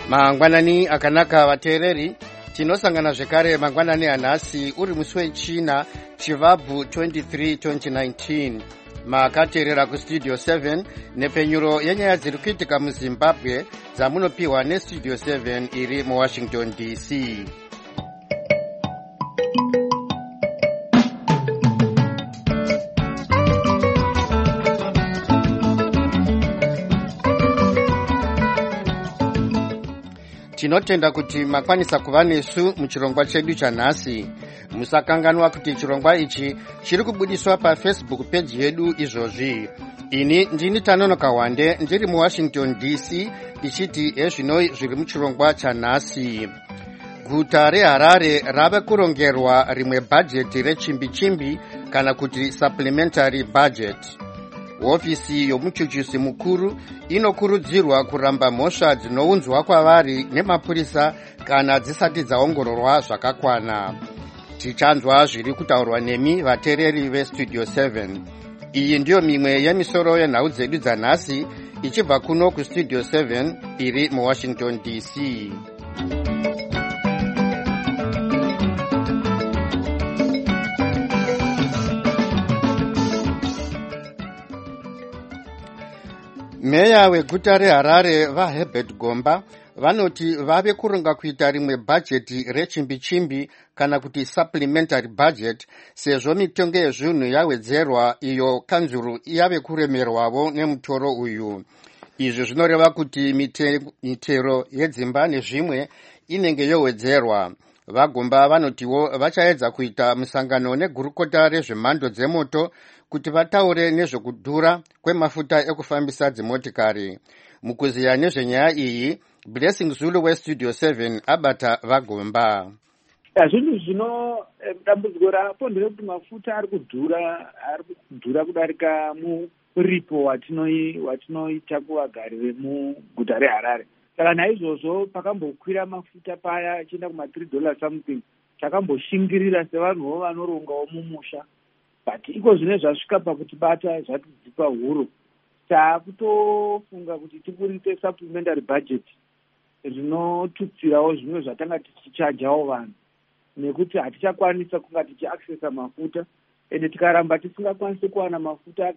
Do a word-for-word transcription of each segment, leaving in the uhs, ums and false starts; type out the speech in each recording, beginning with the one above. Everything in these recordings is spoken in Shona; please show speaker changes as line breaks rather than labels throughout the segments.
Mangwanani akanaka vateereri, tinosangana zvekare mangwanani anhasi uri musi wechina chivabvu twenty-three twenty nineteen. Makateerera kustudio seven nepenyuro yenyaya dziri kuitika muZimbabwe dzamunopiwa nestudio seven iri muWashington D C. Tinotenda kuti makwanisa kuva nesu muchirongwa chedu chanhasi. Musakanganwa kuti chirongwa ichi chiri kubudiswa paFacebook page yedu izvozvi. Ini ndini Tanonoka Wande ndiri muWashington D C ichiti ezvinoi zviri muchirongwa chanhasi. Guta reHarare rave kurongerwa rimwe bhajeti rechimbi-chimbi kana kuti supplementary budget. Hofisi yomuchuchusi mukuru inokurudzirwa kuramba mhosva dzinounzwa kwavari nemapurisa kana dzisati dzaongororwa zvakakwana. Tichanzwa zviri kutaurwa nemi vateereri vestudio seven. Iyi ndiyo mimwe yemisoro yenhau dzedu dzanhasi ichibva kuno kustudio seven iri muWashington D C. Meya weguta reHarare vaHerbert Gomba vanoti vave kuronga kuita rimwe bhajeti rechimbi-chimbi kana kuti supplementary budget sezvo mitengo yezvinhu yawedzerwa iyo kanzuru yave kuremerwavo nemutoro uyu. Izvi zvinoreva kuti mitero yedzimba nezvimwe inenge yowedzerwa. VaGomba vanotiwo vachaedza kuita musangano negurukota rezvemhando dzemoto kuti vataure nezvekudhura kwemafuta ekufambisa dzimotikari. Mukuziya nezvenyaya iyi, Blessing Zulu westudio seven abata VaGomba.
Zvinhu zvino dambudziko rapo nderekuti mafuta ari kudhura ari kudhura kudarika muripo watinoi watinoita kuvagari vemuguta reHarare. Saka naizvozvo pakambokwira mafuta paya achienda kuma three dollars something takamboshingirira sevanhuwo vanorongawo mumusha. But iko zvine zvasvika pakuti bata zvatidzipa huro. Taakutofunga kuti tiburitse supplementary budget rinotutsirawo zvimwe zvatanga tichichajawo vanhu nekuti hatichakwanisa kunga tichiaccessa mafuta ende tikaramba tisingakwanisi kuwana mafuta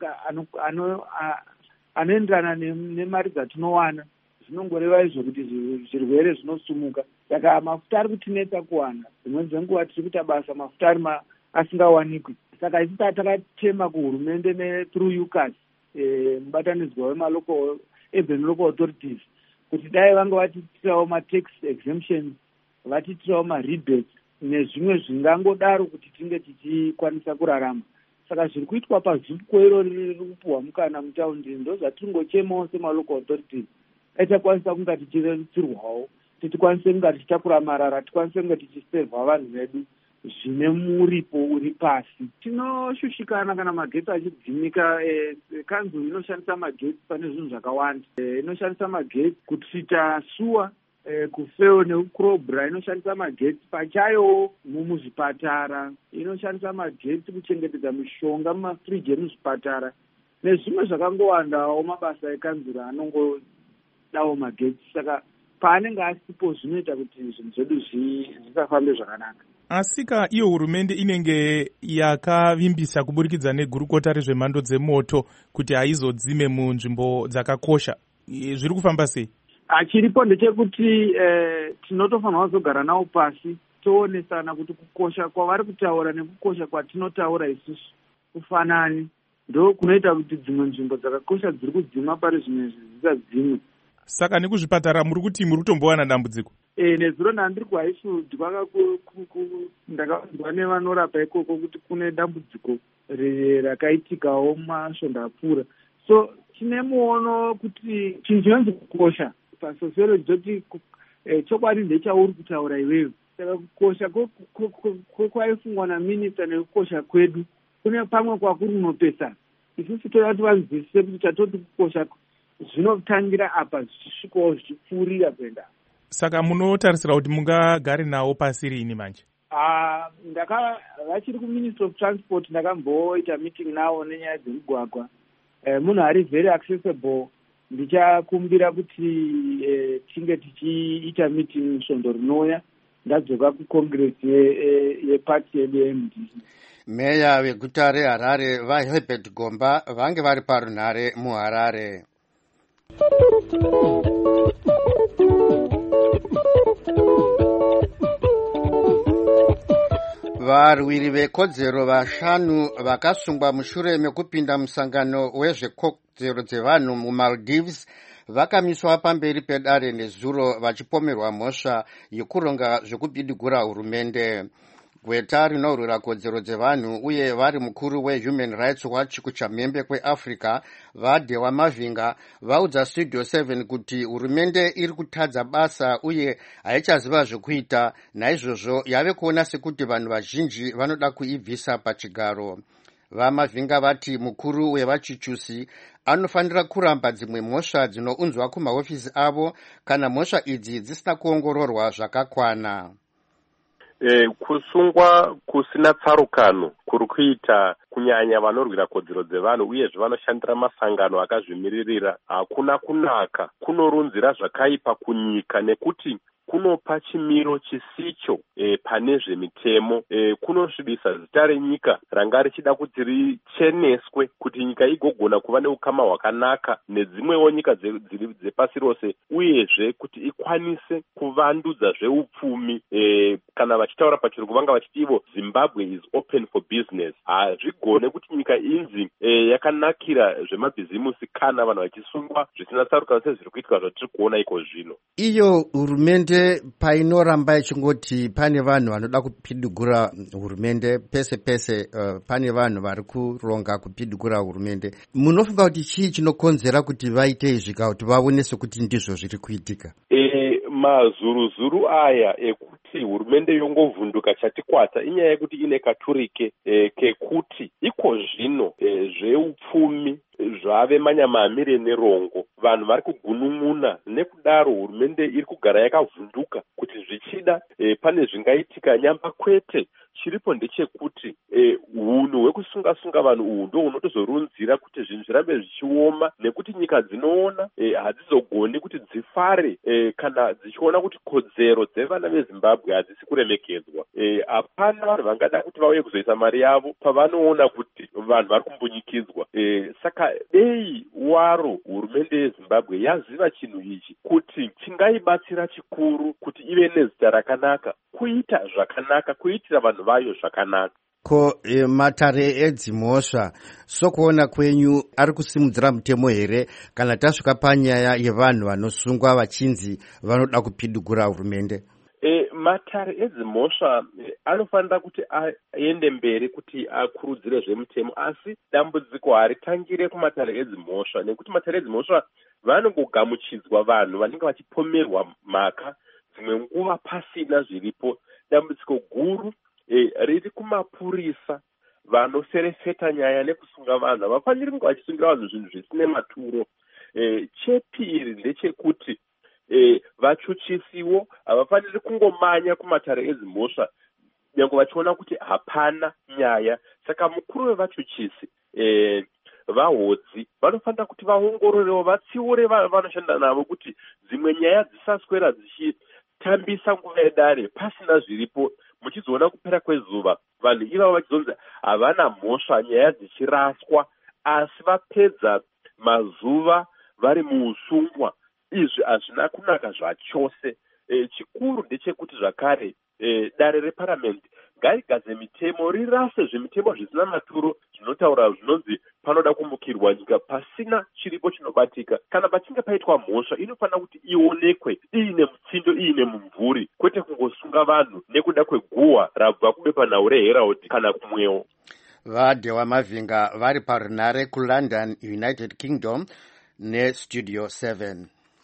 anoenderana nemari dzatinowana zvinongoreva izvo kuti zvirwere zvinosumuka. Saka mafuta ari kutinetsa kuwana, dzimwe dzenguva tiri kuita basa mafuta ari asingawanikwi. Saka isi takatema kuhurumende ne through U C A S eh mubatanidzwa wemalocal urban local authorities kuti dai vanga vatitirawo ma-tax exemptions, vatitirawo ma-rebates nezvimwe zvingangodaro kuti tinge tichikwanisa kurarama. Saka zviri kuitwa pazvipo irori riri kupuhwa mukana mutaundi ndo zvatiringochemawo semalocal authorities aitakwanisa kunga tichirerutsirwawo, titikwanise kunga tichitakura marara, tikwanise kunga tichiserva vanhu vedu zvine muripo uri pasi. Tinoshushikana kana magetsi achidzimika. E, kanzuru inoshandisa magetsi pane zvinhu zvakawanda. E, inoshandisa magetsi kutsvita suwa, e, kufeo nekukrobra, inoshandisa magetsi pachayo mumuzvipatara, inoshandisa magetsi kuchengetedza mishonga mumafriji emuzvipatara nezvimwe zvakangowandawo mabasa ekanzuru anongodawo magetsi. Saka paanenge asipo zvinoita kuti zvinhu zvedu zvisafambe zvakanaka.
Asika iyo hurumende inenge yakavimbisa kuburikidza negurukota rezvemhando dzemoto kuti haizodzime munzvimbo dzakakosha. Zviri kufamba sei?
Achiripo ndechekuti eh, tinotofanira kuzogara nawo pasi toonesana kuti kukosha kwavari kutaura nekukosha kwatinotaura isusu kufanani. Ndo kunoita kuti dzimwe nzvimbo dzakakosha dziri kudzima pari zvimwe zvisadzimwe.
Saka nekuzvipatara muri kuti muri kutombowana dambudziko?
E, nezuro ndandiri kuHighfield ndakavanzwa nevanorapa ikoko kuti kune dambudziko rakaitikawo masvondo apfuura. So tine muono kuti chinhu chinonzi kukosha pasociology toti e, chokwadi ndechauri kutaura iwewe. Saka kukosha kwaifungwa naminista nekukosha kwedu kune pamwe kwakuri kunopesana. Isusu toda kuti vanzwisise kuti tatoti kukosha zvinotangira apa zvisvikawo zvichipfuurira kuenda.
Saka munotarisira kuti mungagare nawo pasi rini manje?
Ah, ndaka vachiri kuMinistry of Transport ndakamboita meeting nawo nenyaya dzemugwagwa. Eh, munhu ari very accessible ndichakumbira kuti e, tinge tichiita meeting svondo rinouya ndadzoka kucongress yepati yedu yeM D C.
Meya veguta reHarare vaHerbert Gomba vange vari parunhare muHarare. Varwiri vekodzero vashanu vakasungwa mushure mekupinda musangano wezvekodzero dzevanhu muMaldives vakamiswa pamberi pedare nezuro vachipomerwa mhosva yekuronga zvekubidigura hurumende. Gweta rinorwira kodzero dzevanhu uye vari mukuru weHuman Rights Watch kuchamhembe kweAfrica vaDewa Mavinga vaudza Studio seven kuti hurumende iri kutadza basa uye haichaziva zvekuita, naizvozvo yave kuona sekuti vanhu vazhinji vanoda kuibvisa pachigaro. VaMavinga vati mukuru wevachuchusi anofanira kuramba dzimwe mhosva dzinounzwa kumahofisi avo kana mhosva idzi dzisina kuongororwa zvakakwana.
E, kusungwa kusina tsarukano kuri kuita kunyanya vanorwira kodzero dzevanhu uyezve vanoshandira masangano akazvimiririra hakuna kunaka, kunorunzira zvakaipa kunyika nekuti kunopa chimiro chisicho e, pane zvemitemo e, kunosvibisa zita renyika ranga richida kuti richeneswe kuti nyika igogona kuva neukama hwakanaka nedzimwewo nyika dzepasi rose, uyezve kuti ikwanise kuvandudza zveupfumi e, kana vachitaura pachirungu vanga vachiti ivo Zimbabwe is open for business. Hazvigone kuti nyika inzi e, yakanakira zvemabhizimusi kana vanhu vachisungwa zvisina tsarukano sezviri kuitika zvatiri kuona iko zvino.
Iyo hurumende painoramba ichingoti pane vanhu vanoda kupidigura hurumende pese pese, uh, pane vanhu vari kuronga kupidigura hurumende, munofunga kuti chii chinokonzera kuti vaite izvi kuti vaone sekuti ndizvo zviri kuitika?
E, mazuruzuru aya ekuti hurumende yongovhunduka chatikwata inyaya yekuti ine katurike e, kekuti iko zvino e, zveupfumi zvave manyamamire nerongo, vanhu vari kugunun'una, nekudaro hurumende iri kugara yakavhunduka kuti zvichida e, pane zvingaitika nyamba kwete. Chiripo ndechekuti e, hunhu hwekusunga-sunga vanhu uhu ndo hunotozorunzira kuti zvinhu zvirambe zvichioma, nekuti nyika dzinoona e, hadzizogoni kuti dzifare e, kana dzichiona kuti kodzero dzevana veZimbabwe hadzisi kuremekedzwa. Hapana e, vanhu vangada kuti vauye kuzoisa mari yavo pavanoona kuti vanhu vari kumbunyikidzwa. E, saka dei waro hurumende yeZimbabwe yaziva chinhu ichi kuti chingaibatsira chikuru kuti ive nezita rakanaka, kuita zvakanaka, kuitira vanhu vayo zvakanaka.
Ko e, matare edzimhosva sokuona kwenyu ari kusimudzira mutemo here kana tasvika panyaya yevanhu vanosungwa vachinzi vanoda kupidigura hurumende?
E, matare edzimhosva e, anofanira kuti aende mberi kuti akurudzire zvemutemo, asi dambudziko haritangire kumatare edzimhosva, nekuti matare edzimhosva vanongogamuchidzwa vanhu vanenge vachipomerwa mhaka dzimwe nguva pasina zviripo. Dambudziko guru e, riri kumapurisa vanoserefeta nyaya nekusunga vanhu. Havafaniri kunge vachisungira vanhu zvinhu zvisine maturo. E, chepiri ndechekuti e, vachuchisiwo havafaniri kungomanya kumatare edzimhosva nyange vachiona kuti hapana nyaya. Saka mukuru wevachuchisi e, vahodzi vanofanira kuti vaongororewo, vatsiure vanoshanda navo kuti dzimwe nyaya dzisaswera dzichitambisa nguva yedare pasina zviripo. Muchizoona kupera kwezuva vanhu ivavo vachizonzi havana mhosva, nyaya dzichiraswa, asi vapedza mazuva vari muusungwa. Izvi hazvina kunaka zvachose. E, chikuru ndechekuti zvakare e, dare reparamende ngarigadze mitemo, rirase zvemitemo zvisina maturo zvinotaura zvinonzi panoda kumbukirwa nyika pasina chiripo chinobatika. Kana pachinge paitwa mhosva inofanira kuti ionekwe iine mutsindo, iine mumvuri, kwete kungosunga vanhu nekuda kweguhwa rabva kubepa nhau reHerald kana kumwewo.
VaDewa Mavinga vari parunhare kuLondon, United Kingdom neStudio seven.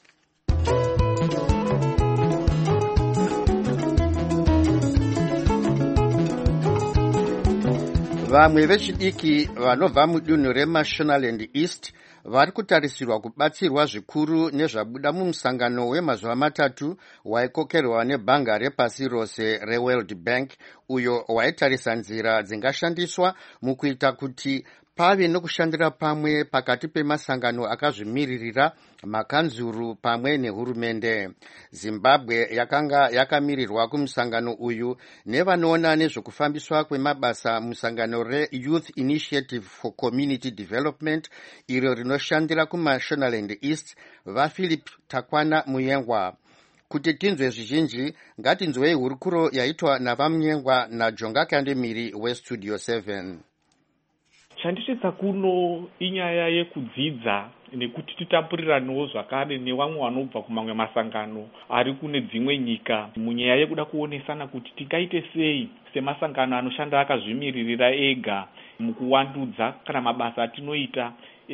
Vamwe vechidiki vanobva mudunhu reMashonaland East vari kutarisirwa kubatsirwa zvikuru nezvabuda mumusangano wemazuva matatu waikokerwa nebhanga repasi rose reWorld Bank, uyo waitarisa nzira dzingashandiswa mukuita kuti pave nokushandira pamwe pakati pemasangano akazvimiririra, makanzuru pamwe nehurumende. Zimbabwe yakanga yakamirirwa kumusangano uyu nevanoona nezvokufambiswa kwemabasa musangano reYouth Initiative for Community Development iro rinoshandira kuMashonaland East, vaPhilip Takwana Muyengwa. Kuti tinzwe zvizhinji, ngatinzwei hurukuro yaitwa navamunyengwa naJonga Kandemiri weStudio seven.
Chandisvitsa kuno inyaya yekudzidza nekuti titapuriranawo zvakare nevamwe vanobva kumamwe masangano ari kune dzimwe nyika munyaya yekuda kuonesana kuti tingaite sei semasangano anoshanda akazvimiririra ega mukuwandudza kana mabasa atinoita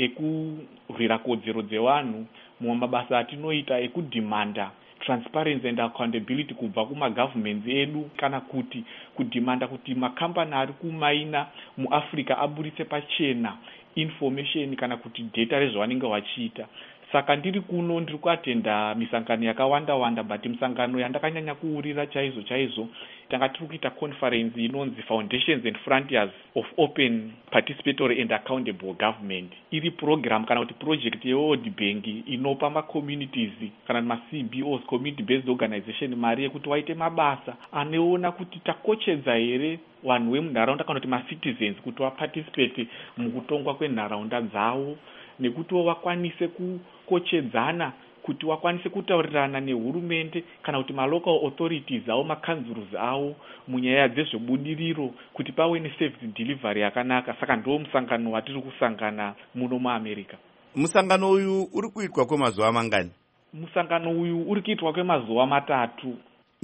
ekurwira kodzero dzevanhu, mumwe mabasa atinoita ekudhimanda transparency and accountability kubva kumagovernments edu, kana kuti kudhimanda kuti makambani ari kumaina muAfrica aburitse pachena information kana kuti data rezvavanenge vachiita. Saka ndiri kuno ndiri kuatenda misangano yakawanda wanda, but misangano yandakanyanya kuurira chaizvo chaizvo tanga tiri kuita conference inonzi Foundations and Frontiers of Open Participatory and Accountable Government. Iri program kana kuti project yeWorld Bank inopa ma-communities kana ma-C B Os, community based organization, mari yekuti waite mabasa aneona kuti takochedza here vanhu vemunharaunda kana kuti ma-citizens kuti vaparticipate mukutongwa kwenharaunda dzavo, nekuti vakwanise kukochedzana, kuti vakwanise kutaurirana nehurumende kana kuti ma-local authorities avo, makanzurus avo munyaya dzezvebudiriro kuti pave ne-service delivery yakanaka. Saka ndo musangano watiri kusangana muno muAmerica.
Musangano uyu uri kuitwa kwemazuva mangani?
Musangano uyu uri kuitwa kwemazuva matatu.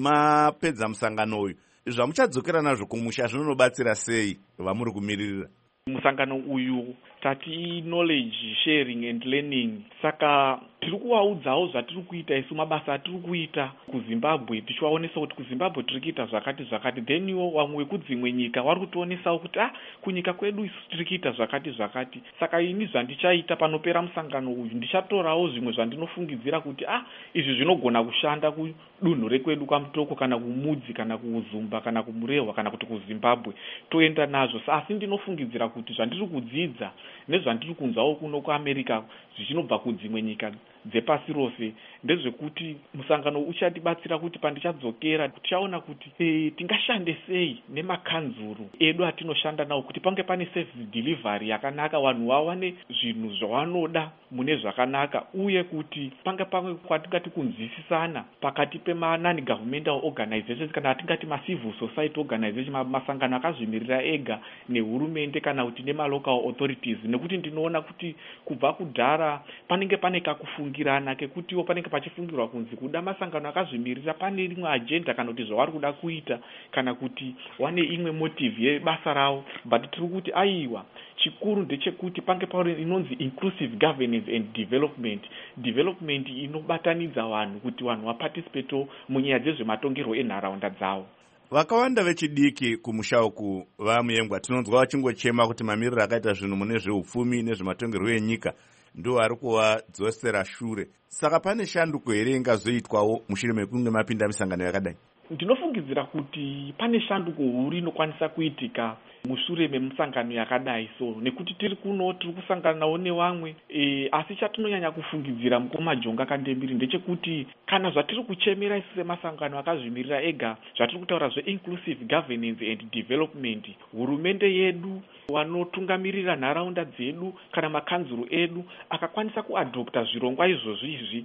Mapedza musangano uyu, zvamuchadzokera nazvo kumusha zvinobatsira sei vamuri kumiririra?
Musangano uyu tati knowledge sharing and learning. Saka tiri kuvaudzawo zvatiri kuita isu, mabasa atiri kuita kuZimbabwe, tichivaonesa kuti kuZimbabwe tiri kuita zvakati zvakati, then iwo vamwe vekudzimwe nyika vari kutionesawo kuti ah, kunyika kwedu isu tiri kuita zvakati zvakati. Saka ini zvandichaita panopera musangano uyu, ndichatorawo zvimwe zvandinofungidzira kuti ah, izvi zvinogona kushanda kudunhu rekwedu kwaMutoko kana kuMudzi kana kuZumba kana kuMurehwa kana kuti kuZimbabwe, toenda nazvo. Asi ndinofungidzira kuti zvandiri kudzidza nezvandiri kunzawo kuno kuAmerica zvichinobva kudzimwe nyika dzepasi rose ndezvekuti musangano uchatibatsira kuti pandichadzokera tichaona kuti e, tingashande sei nemakanzuru edu atinoshanda nawo kuti pange pane service delivery yakanaka, vanhu vawane zvinhu zvavanoda mune zvakanaka, uye kuti pange pamwe kwatingati kunzwisisana pakati pema-non governmental organizations kana atingati ma-civil society organization, masangano akazvimirira ega nehurumende kana kuti nema-local authorities, nekuti ndinoona kuti kubva kudhara panenge pane kakufungirana kekutiwo panenge pachifungirwa kunzi kuda masangano akazvimirira pane rimwe agenda kana kuti zvavari kuda kuita kana kuti wane imwe motive yebasa ravo, but tiri kuti aiwa chikuru ndechekuti pange pauri inonzi inclusive governance and development, development inobatanidza vanhu kuti vanhu vaparticipate munyaya dzezvematongerwo enharaunda dzavo.
Vakawanda vechidiki kumusha uku vaMuyengwa tinonzwa vachingochema kuti mamiriro akaita zvinhu mune zveupfumi nezvematongerwo enyika ndo ari kuvadzosera shure. Saka pane shanduko here ingazoitwawo mushure mekunge mapinda misangano yakadai?
Ndinofungidzira kuti pane shanduko huru inokwanisa kuitika mushure memusangano yakadai, so nekuti tiri kuno tiri kusanganawo nevamwe e, asi chatinonyanya kufungidzira mukoma Jonga Kandemiri ndechekuti kana zvatiri kuchemera isu semasangano akazvimirira ega, zvatiri kutaura zve-inclusive governance and development, hurumende yedu, vanotungamirira nharaunda dzedu kana makanzuru edu akakwanisa kuadopta zvirongwa izvozvi izvi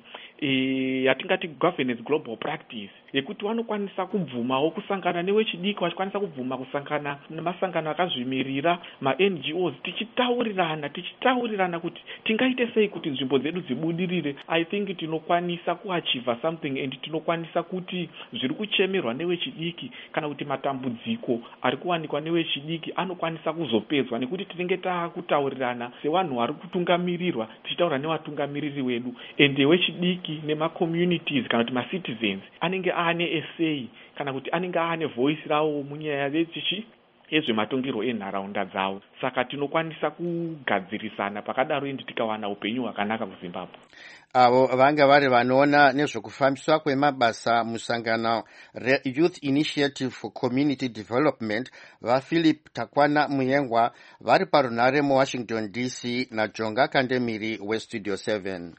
e, yatingati governance global practice, yekuti vanokwanisa kubvumawo kusangana newechidiki, vachikwanisa kubvuma kusangana nemasangano akazvimirira, ma-N G Os, tichitaurirana tichitaurirana kuti tingaite sei kuti nzvimbo dzedu dzibudirire. I think tinokwanisa kuachieva something and tinokwanisa kuti zviri kuchemerwa newechidiki kana kuti matambudziko ari kuwanikwa newechidiki anokwanisa kuzopedzwa, nekuti tinenge taakutaurirana sevanhu vari kutungamirirwa, tichitaura nevatungamiriri wedu, ende wechidiki nema-communities kana kuti ma-citizens anenge aane essay kana kuti anenge aane voice rawo munyaya dzechichi ezvematongerwo enharaunda dzavo. Saka tinokwanisa kugadzirisana pakadaro endi tikawana upenyu hwakanaka kuZimbabwe.
Avo vanga vari vanoona nezvekufambiswa kwemabasa musangano reYouth Initiative for Community Development vaPhilip Takwana Muyengwa vari parunhare muWashington D C naJonga Kandemiri weStudio seven.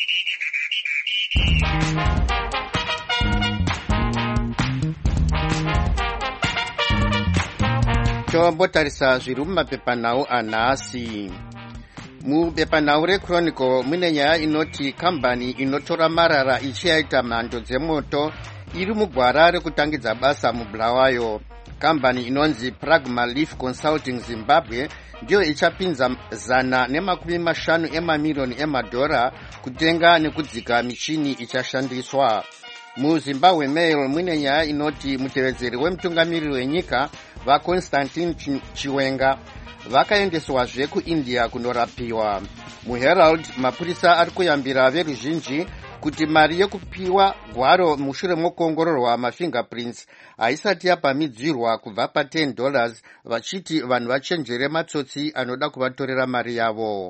Tombotarisa zviri mumapepanhau anhasi. Mubepanhau reChronicle mune nyaya inoti kambani inotora marara ichiyaita mhando dzemoto iri mugwara rekutangidza basa muBulawayo. Kambani inonzi Pragma Leaf Consulting Zimbabwe ndiyo ichapinza zana nemakumi mashanu emamiliyoni emadhora kutenga nekudzika michini ichashandiswa. MuZimbabwe Mail mune nyaya inoti mutevedzeri wemutungamiriri wenyika vaConstantine Chiwenga vakaendeswazve kuIndia kunorapiwa. MuHerald mapurisa ari kuyambira veruzhinji kuti mari yekupiwa gwaro mushure mokuongororwa mafingerprints haisati yapamidzirwa kubva pa ten dollars vachiti vanhu vachenjere matsotsi anoda kuvatorera mari yavo.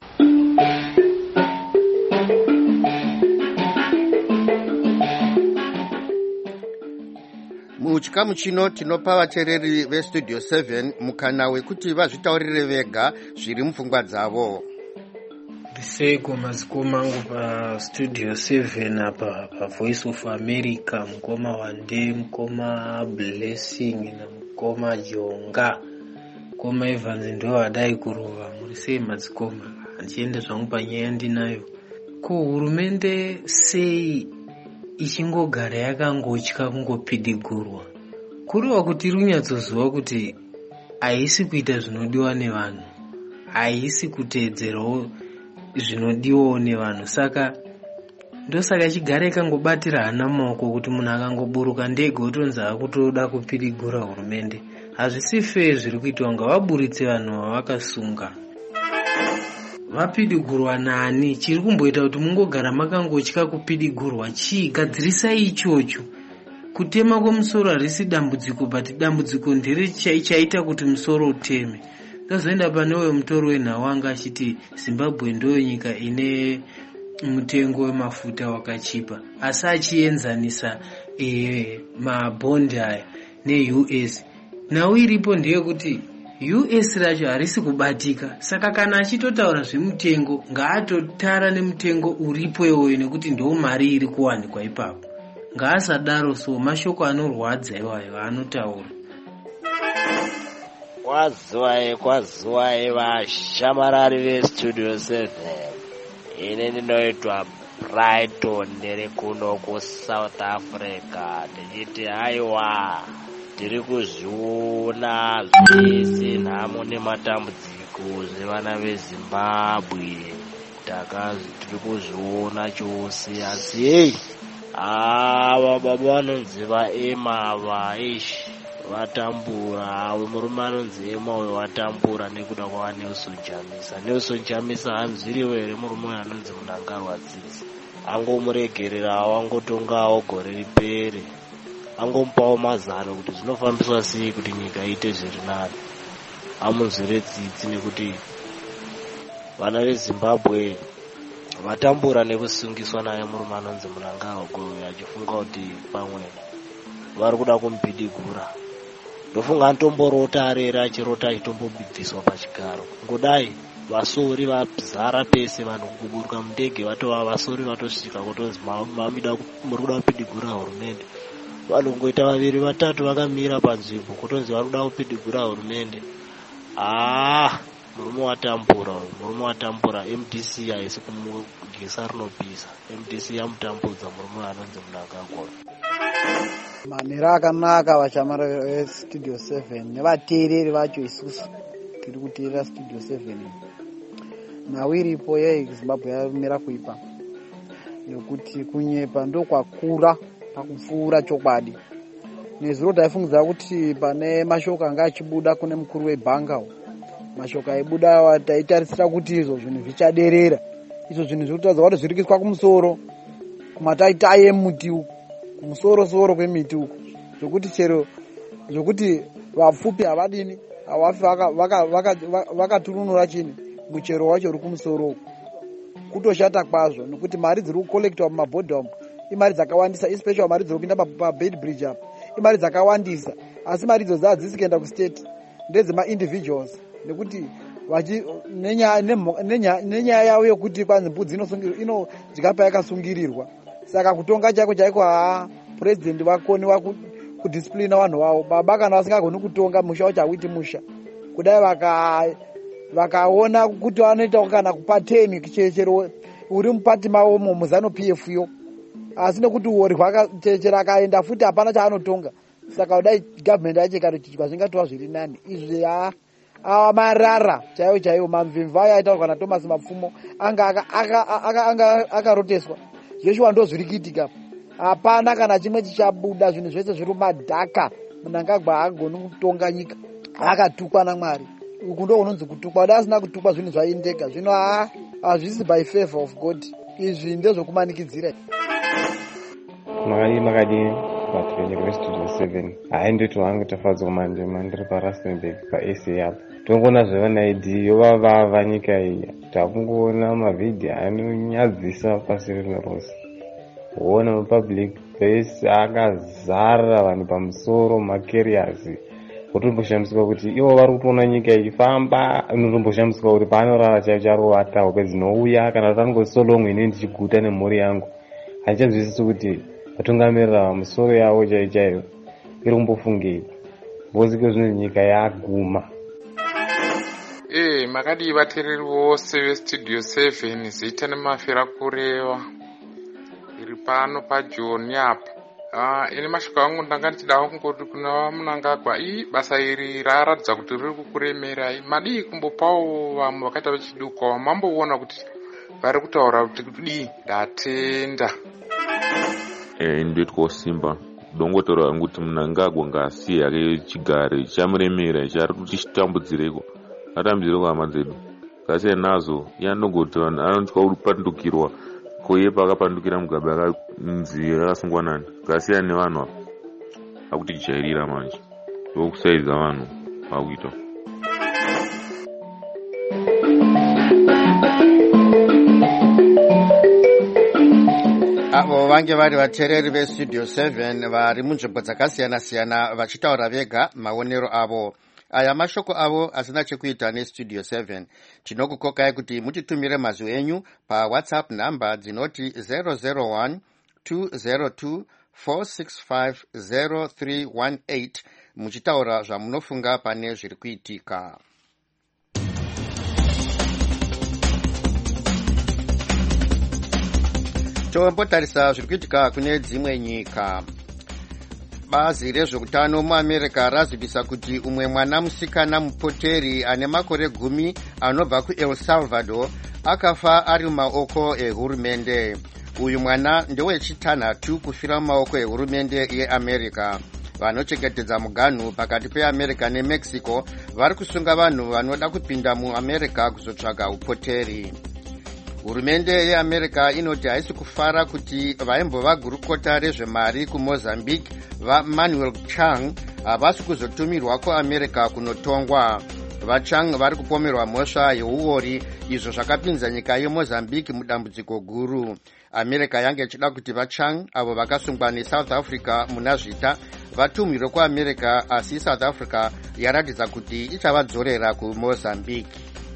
Muchikamu chino tinopa vateereri veStudio seven mukana wekuti vazvitaurire vega zviri mupfungwa dzavo.
Ndiseko mazikoma angu paStudio seven apa paVoice of America, mukoma Wande, mukoma Blessing na mukoma Jonga, mukoma Evans ndo adai kurova. Muri sei mazikoma? Andiende zvangu panyaya ndinayo. Ko hurumende sei ichingogara yakangotya kungopidigurwa? Kuriwa kuti iri kunyatsoziva kuti haisi kuita zvinodiwa nevanhu, haisi kuteedzerawo zvinodiwawo nevanhu. Saka ndosaka ichigara ikangobatira hana maoko kuti munhu akangoburuka ndege otonzi akutoda kupidigura hurumende. Hazvisi fair zviri kuitwa, ngavaburitse vanhu vavakasunga. Vapidigurwa nani? Chiri kumboita kuti mungogara makangotya kupidigurwa chii? Gadzirisai ichocho. Kutema kwemusoro harisi dambudziko, but dambudziko ndere chaita kuti musoro uteme. Ndazoenda pane uyo mutoro wenhau wanga achiti Zimbabwe ndoyo nyika ine mutengo wemafuta wakachipa, asi achienzanisa e, mabhondi aya neU S. Nhau iripo ndeyekuti U S racho harisi kubatika. Saka kana achitotaura zvemutengo ngaatotara nemutengo uripo iwoyo, nekuti ndo mari iri kuwanikwa ipapo. Ngaasadaro so mashoko anorwadza iwayo anotaura.
Kwaziwaye kwaziwaye vashamarari veStudio seven. Ine ndinoitwa Brighton ndiri kuno kuSouth Africa. Ndichiti haiwa tiri kuzviona zvese nhamo nematambudziko zvevana veZimbabwe. Takazi tiri kuzviona chose, asi hei ava baba vanonzi vaEma ava ishi vatambura. Murume anonzi Ema uyo vatambura nekuda kwava Nelson Chamisa. Nelson Chamisa hanzviriwo here murume uyo anonzi Mnangagwa Tsitsi? Angomuregererawo, angotongawo gore ripere, angomupawo mazano kuti zvinofambiswa sei kuti nyika iite zviri nani. Amunzwire tsitsi nekuti vana veZimbabwe vatambura nekusungiswa naye murume anonzi Mnangagwa uyo, achifunga kuti pamwe vari kuda kumupidigura. Ndofunga anotomborota arera, achirota achitombobibviswa pachigaro. Ngodai vasori vazara pese, vanhu kuburuka mundege vatova vasori vatosvika kutonzi mamida muri kuda kupidigura hurumende. Vanhu kungoita vaviri vatatu vakamira panzvimbo kutonzi vari kuda kupidigura hurumende. Ah, murume watambura uyu, murume watambura. M D C haisi kumugisa rinopisa. M D C yamutambudza murume anonzi Mnangagwa.
Manera akanaka vachamara veStudio seven nevateereri vacho. Isusu tiri kuteerera Studio seven. Nhau iripo yeZimbabwe yamira kuipa, nekuti kunyepa ndokwakura pakupfuura chokwadi. Nezuro taifungidza kuti pane mashoko anga achibuda kune mukuru webhanga, mashoko aibuda taitarisira kuti izvo zvinhu zvichaderera. Izvo zvinhu zviri kutaridza kuti zviri kuiswa kumusoro, kumataitai emuti uku, kumusoro soro kwemiti uku, zvokuti chero zvokuti vapfupi havadini havafi vakatununura chini muchero wacho uri kumusoro kutoshata kwazvo nekuti mari dziri kukolektiwa mumabhodha umu imari dzakawandisa, especially mari dziri kupinda pabed bridge apa imari dzakawandisa, asi mari idzodzo hadzisi kuenda kustate ndedzemaindividuals nekuti nenyaya yavo yokuti kwanzi mbudzi inodya payakasungirirwa. Saka kutonga chako chaiko haa purezidendi vakoni kudisciplina vanhu vavo. Baba kana vasingagoni kutonga musha wacho hauiti musha, kudai vakaona kuti vanoita kana kupateni chero uri mupati mavomo muzano P F yo, asi nekuti uori hwakachechera akaenda futi hapana chaanotonga. Saka kudai government yachekarichichwa zvingatova zviri nani. Izvi haa ava marara chaiwo chaiwo. Mamvimva aya aitaurwa naThomas Mapfumo anga akaroteswa. Joshua ndo zviri kuitika. Hapana kana chimwe chichabuda, zvinhu zvese zviri madhaka. Mnangagwa haagoni kutonga nyika, akatukwa naMwari. Uku ndo unonzi kutukwa. Kudai asina kutukwa zvinhu zvaiendeka. Zvino hazvisi by favor of God. Izvi ndezvokumanikidzira.
Makadii makadii vateereri vestudio seven. Haindoti wangu tafadzwa manje mandiri paRustenburg pa-A C apo. Tongoona zvevanaidhi yovavava nyika iyi. Takungoona mavhidhi anonyadzisa pasi rino rose. Kuona mapublic place akazara vanhu pamusoro macarriers. Kutomboshamisika kuti ivo vari kutoona nyika ichifamba, inotomboshamisika kuti paanorara chaicho charovata hope dzinouya kana kuti angosolongwe ine ndichiguta nemhuri yangu. Haichazwisisi kuti vatungamirira vamusoro yavo chaiyo chaiyo iri kumbofungei. Mbozike zvino nyika yaguma.
Eh, makadii vateereri vose vestudio seven, zita nemafira kureva. Iri pano paJoni apa. Ah, ine mashuka angu ndanga ndichidawo kungoti kuna Mnangagwa, ii basa iri raratidza kuti riri kukuremerai. Madii kumbopawo vamwe vakaita vechiduka mamboona kuti vari kutaura kuti kudii. Ndatenda.
Eh, ndetwa simba. Dongotora kuti Mnangagwa ngasiye yake chigare chamuremera chari kuti chitambudzireko. Atambudzireko hama dzedu. Ngasiye nazo yanogoti vanhu anotya kupandukirwa. Koyepa akapandukira Mugabe akanzi akasungwa nani. Ngasiya nevanhu apa. Akuti tichairira manje. Ndokusaidza vanhu vakuita.
Avo vange vari vateereri vestudio seven vari munzvimbo dzakasiyana-siyana vachitaura vega maonero avo. Aya mashoko avo asina chekuita nestudio seven. Tinokukokai kuti mutitumire mazwi enyu paWhatsApp namba dzinoti zero zero one two zero two four six five zero three one eight muchitaura zvamunofunga pane zviri kuitika. Tombotarisa zviri kuitika kune dzimwe nyika. Bazi rezveutano muAmerica razivisa kuti umwe mwana musikana mupoteri ane makore gumi anobva kuEl Salvador akafa ari mumaoko ehurumende. Uyu mwana ndewechitanhatu kufira mumaoko ehurumende yeAmerica. Vanochengetedza muganhu pakati peAmerica neMexico vari kusunga vanhu vanoda kupinda muAmerica kuzotsvaga upoteri. Hurumende yeAmerica inoti haisi kufara kuti vaimbova gurukota rezvemari kuMozambique vaManuel Chang havasi kuzotumirwa kuAmerica kunotongwa. VaChang vari kupomerwa mhosva yeuori, izvo zvakapinza nyika yeMozambique mudambudziko guru. America yange ichida kuti VaChang avo vakasungwa neSouth Africa muna zvita vatumirwe kuAmerica, asi South Africa yaratidza kuti ichavadzorera kuMozambique.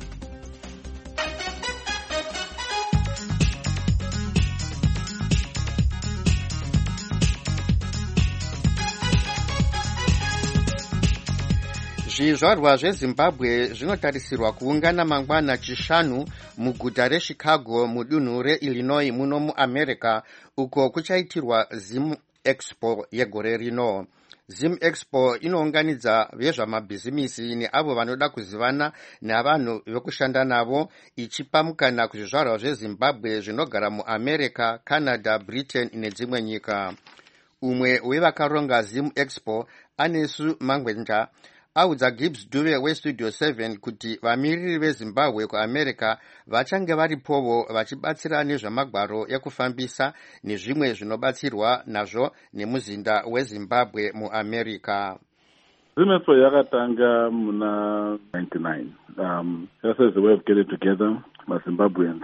Zvizvarwa zveZimbabwe zvinotarisirwa kuungana mangwana chishanu muguta reChicago mudunhu reIllinois muno muAmerica, uko kuchaitirwa Zim Expo yegore rino. Zim Expo inounganidza vezvamabhizimisi neavo vanoda kuzivana navanhu vekushanda navo, ichipa mukana kuzvizvarwa zveZimbabwe zvinogara muAmerica, Canada, Britain nedzimwe nyika. Umwe wevakaronga Zim Expo, Anesu Mangwenja, audza Gibbs Dube westudio seven kuti vamiriri veZimbabwe kuAmerica vachange varipovo vachibatsira nezvamagwaro ekufambisa nezvimwe zvinobatsirwa nazvo nemuzinda weZimbabwe muAmerica.
Zim Expo yakatanga muna ninety-nine. Um, that's a way of getting together, maZimbabweans,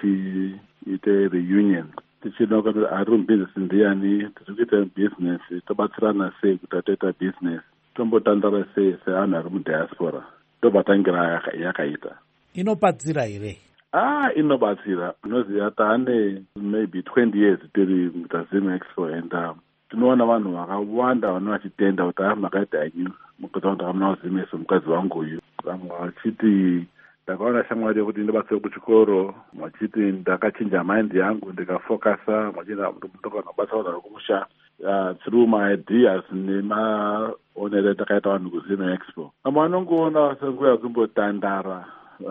tichiite reunion. Tichinoka kuti ari mubusiness ndiyani, tichikuita business, tobatsirana sei kuti atoita business, tombotandara sei seanhu ari mudiaspora. Ndobatangira yakaita.
Inobatsira here?
Ah, inobatsira. Unoziva taane maybe twenty years tiri muZim Expo and um, tinoona vanhu vakawanda vano vachitenda kuti ari makaita henyu mukuta kuti hamuna kuzimeso mukadzi wangu uyu. Vamwe vachiti ndakaona shamwari yekuti ndibatsire kuchikoro, vachiti ndakachinja mind yangu ndikafokasa, vachindokanabatsa vanhu vari kumusha through my ideas nemaonero takaita vanhu kuZim Expo. Vamwe vanongoona senguva yekumbotandara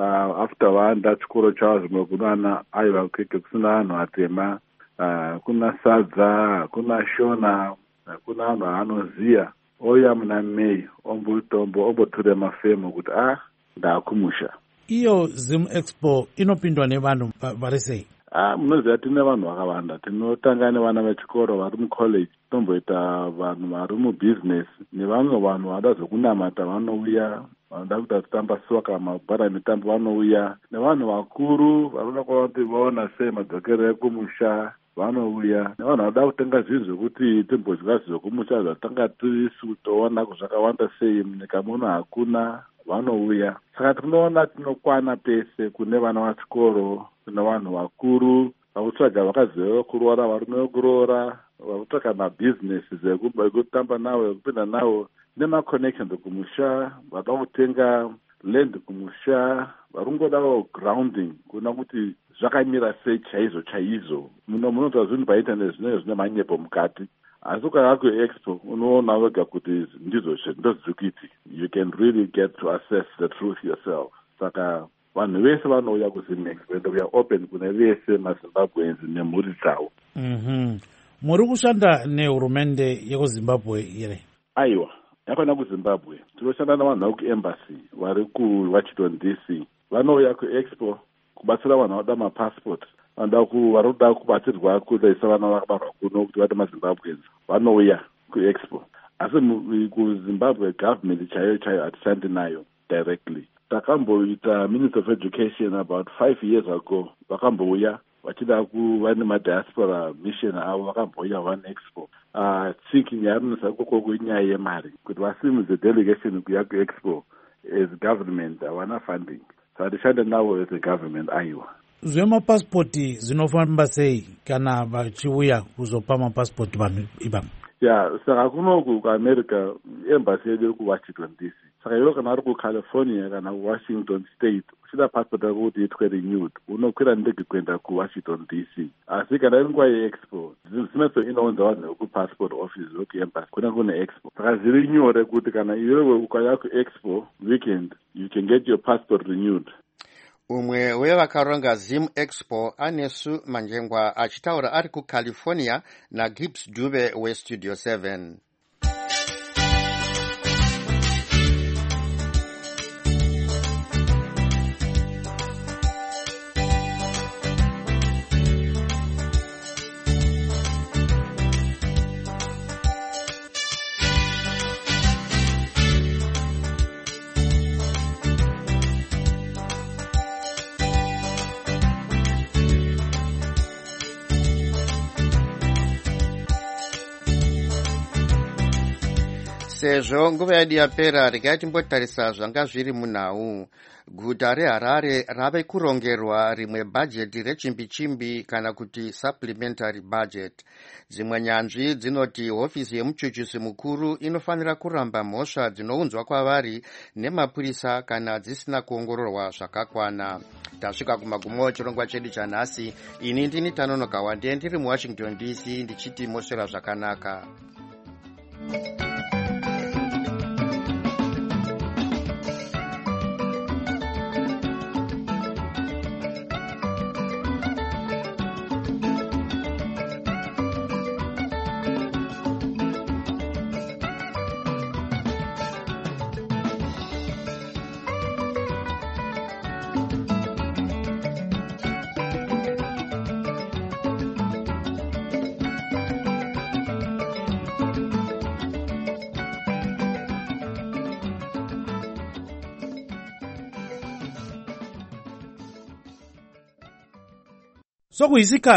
after vaanda chikoro chavo zvimwe kunoana aiva keke kusina vanhu atema. Uh, kuna sadza, kuna shona, kuna vanhu anoziya oya muna May ombotombo omboture mafemo kuti ah ndakumusha.
Iyo Zim Expo inopindwa nevanhu vari sei?
Ah, munoziva tine vanhu vakawanda. Tinotanga nevana vechikoro vari mucollege, tomboita vanhu vari mubusiness nevamwe vanhu vanoda zvokunamata vanouya, vanoda kuita kutamba soka, mabhora emitambo vanouya, nevanhu vakuru vanoda kuona kuti vaona sei madzokerero ekumusha vanouya, nevanhu vanoda kutenga zvinhu zvokuti timbodya zvokumusha zvatanga tisi kutoona zvakawanda sei munyika muno hakuna, vanouya. Saka tinoona tinokwana pese kune vana vachikoro, kune vanhu vakuru vakutsvaga vakaziva kuroora varume vekuroora, vakutsvaga mabhizinesi ekutamba nawo ekupinda nawo nemaconnections kumusha, vada kutenga land kumusha, varungodawo grounding kuona kuti zvakamira sei chaizvo chaizvo. Muno munonzwa zvinhu painternet zvinenge zvine manyepo mukati, asi ukauya kuExpo unoona wega kuti ndizvo ndozvikuiti. You can really get to assess the truth yourself. Saka vanhu vese vanouya kuZim Expo and we are open kune vese maZimbabweans nemhuri dzavo.
Mhm. Muri kushanda nehurumende yekuZimbabwe here?
Aiwa, yakona kuZimbabwe. Tinoshanda navanhu kuembassy vari kuWashington D C. Vanouya kuExpo kubatsira vanhu vanoda mapassport, vanoda varikuda kubatsirwa kuisa vana vakabarwa kuno kuti vati maZimbabweans vanouya kuExpo. Asi kuZimbabwe government chaiyo chaiyo hatishandi nayo directly. Takamboita Minister of Education about five years ago, vakambouya vachida kuva nemadiaspora mission avo, vakambouya vaneExpo. Uh, thinking yarinisa koko kwenyaya yemari kuti vasimudze delegation kuya kuExpo as government havana funding. So hatishande navo as a government aiwa.
Zvemapasipoti zvinofamba sei kana vachiuya kuzopa mapasipoti vanhu ivavo?
Ya, saka kunoku kuAmerica embassy yedu kuWashington D C. Saka iwe kana uri kuCalifornia kana kuWashington State uchida passport yako kuti itwe renewed, unokwira ndege kuenda kuWashington D C. Asi kana iri nguva yeExpo, zvinotso inounza vanhu vekupassport office vekuembassy kuna kune Expo. Saka zviri nyore kuti kana iwewe ukauya kuExpo weekend, you can get your passport renewed.
Umwe wevakaronga Zim Expo Anesu Manjengwa achitaura ari kuCalifornia naGibbs Dube weStudio seven. Sezvo nguva yedu yapera, regai timbotarisa zvanga zviri munhau. Guta reHarare rave kurongerwa rimwe bhajeti rechimbi-chimbi kana kuti supplementary budget. Dzimwe nyanzvi dzinoti hofisi yemuchuchusi mukuru inofanira kuramba mhosva dzinounzwa kwavari nemapurisa kana dzisina kuongororwa zvakakwana. Tasvika kumagumo echirongwa chedu chanhasi. Ini ndini Tanonoka Wande ndiri muWashington D C ndichiti moswera zvakanaka.
sokuyisikhathi